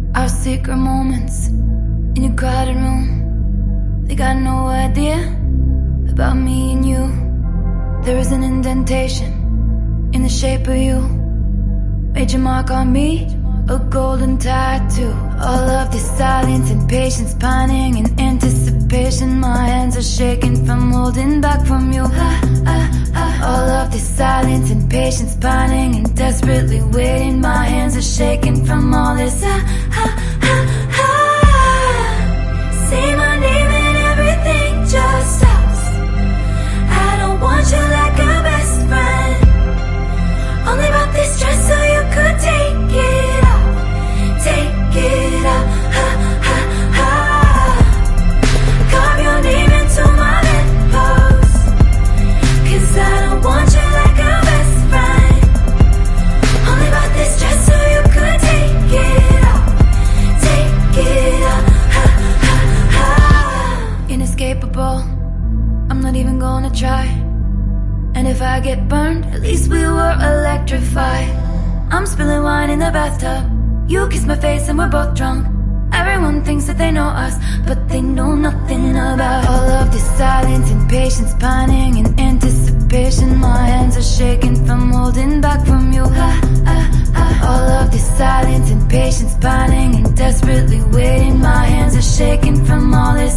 Our secret moments in a crowded room. They got no idea about me and you. There is an indentation in the shape of you. Made your mark on me, a golden tattoo. All of this silence and patience, pining and anticipation. My hands are shaking from holding back from you. All of this silence and patience, pining and desperately waiting. My hands are shaking from all this. Say my name and everything just stops. I don't want you like a best friend. Only about this dress so you could take it off. Take it off. Carve your name into my bedpost. 'Cause I don't want you like a best friend. Only about this dress so you could take it off. Take it off. Inescapable, I'm not even gonna try. And if I get burned, at least we were electrified. I'm spilling wine in the bathtub. You kiss my face and we're both drunk. Everyone thinks that they know us, but they know nothing about all of this silence and patience, pining and anticipation. My hands are shaking from holding back from you. All of this silence and patience, pining and desperately waiting. My hands are shaking from all this.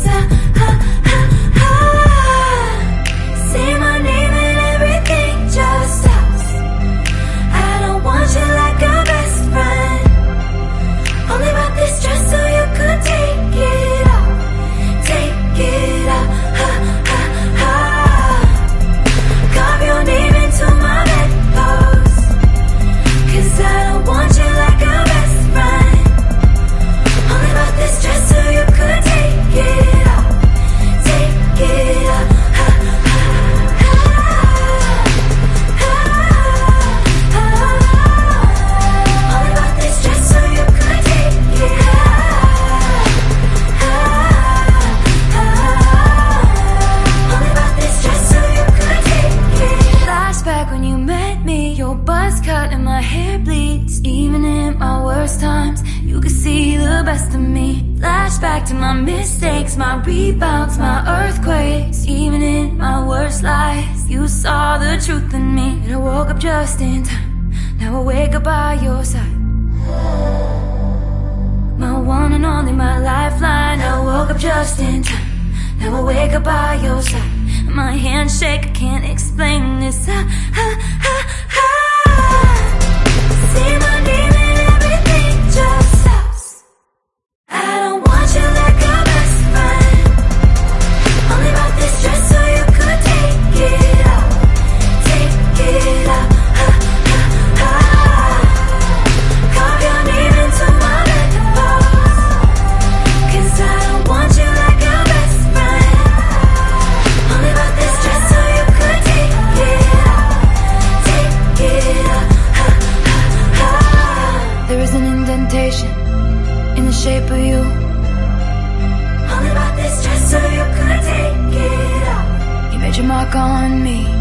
Say my name and everything just stops. I don't want you like a best friend. Only about this dress so you could take it off. Take it off. Carve your name into my bedpost. 'Cause I don't want you like a best friend. Only about this dress so you could take it off. Take it off. Flashback to my mistakes, my rebounds, my earthquakes. Even in my worst lies, you saw the truth in me. And I woke up just in time. Now I wake up by your side. My one and only, my lifeline. I woke up just in time. Now I wake up by your side. My hands shake, I can't explain this. Say my name and everything just stops. I don't want you like a best friend. Only about this dress so you could take it off. Take it off. Carve your name into my bedpost. 'Cause I don't want you like a best friend. Only about this dress so you could take it off. Take it off. There is an indentation in the shape of you. Only about this dress so you could take it off. You made your mark on me.